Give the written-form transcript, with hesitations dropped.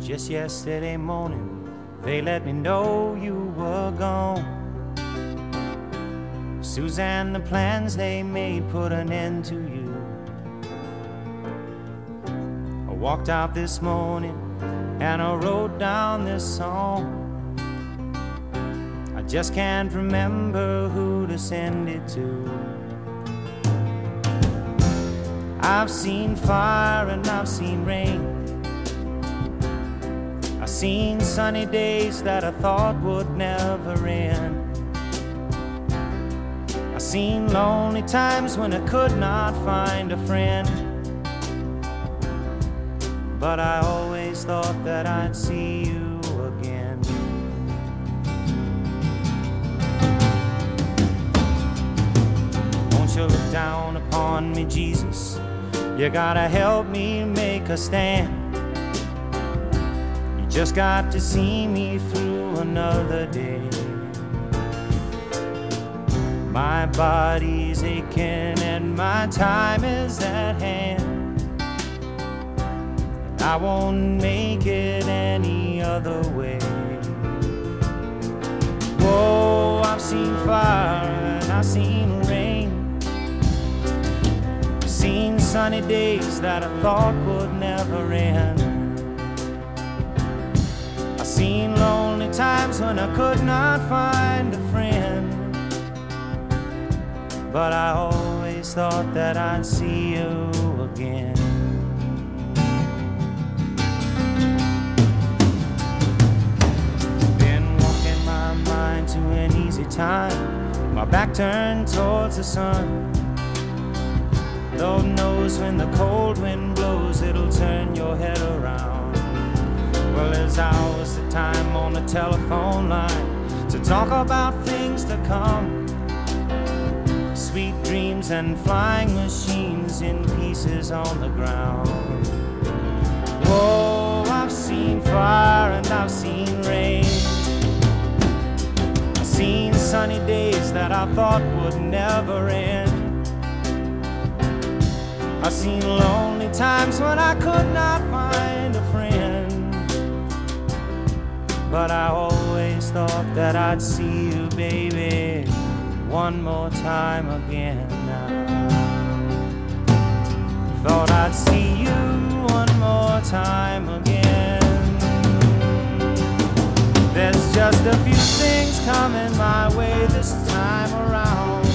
Just yesterday morning, they let me know you were gone. Suzanne, the plans they made put an end to you. I walked out this morning and I wrote down this song. I just can't remember who to send it to. I've seen fire and I've seen rain. I've seen sunny days that I thought would never end. I've seen lonely times when I could not find a friend. But I always thought that I'd see you again. Won't you look down upon me, Jesus? You gotta help me make a stand. You just got to see me through another day. My body's aching and my time is at hand. And I won't make it any other way. Whoa, I've seen fire and I've seen rain. Seen sunny days that I thought would never end. I've seen lonely times when I could not find a friend. But I always thought that I'd see you again. Been walking my mind to an easy time, my back turned towards the sun. Lord knows when the cold wind blows, it'll turn your head around. Well, there's hours of time on the telephone line to talk about things to come. Sweet dreams and flying machines in pieces on the ground. Whoa, I've seen fire and I've seen rain. I've seen sunny days that I thought would never end. I've seen lonely times when I could not find a friend. But I always thought that I'd see you, baby, one more time again now. Thought I'd see you one more time again. There's just a few things coming my way this time around.